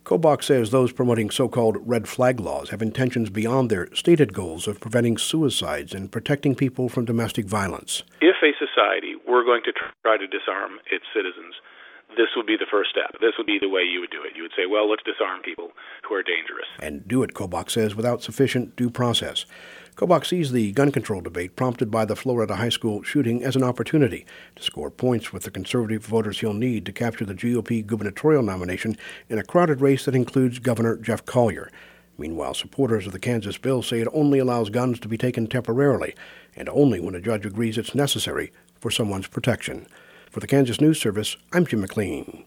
Kobach says those promoting so-called red flag laws have intentions beyond their stated goals of preventing suicides and protecting people from domestic violence. If a society were going to try to disarm its citizens, this would be the first step. This would be the way you would do it. You would say, well, let's disarm people who are dangerous. And do it, Kobach says, without sufficient due process. Kobach sees the gun control debate prompted by the Florida high school shooting as an opportunity to score points with the conservative voters he'll need to capture the GOP gubernatorial nomination in a crowded race that includes Governor Jeff Collier. Meanwhile, supporters of the Kansas bill say it only allows guns to be taken temporarily and only when a judge agrees it's necessary for someone's protection. For the Kansas News Service, I'm Jim McLean.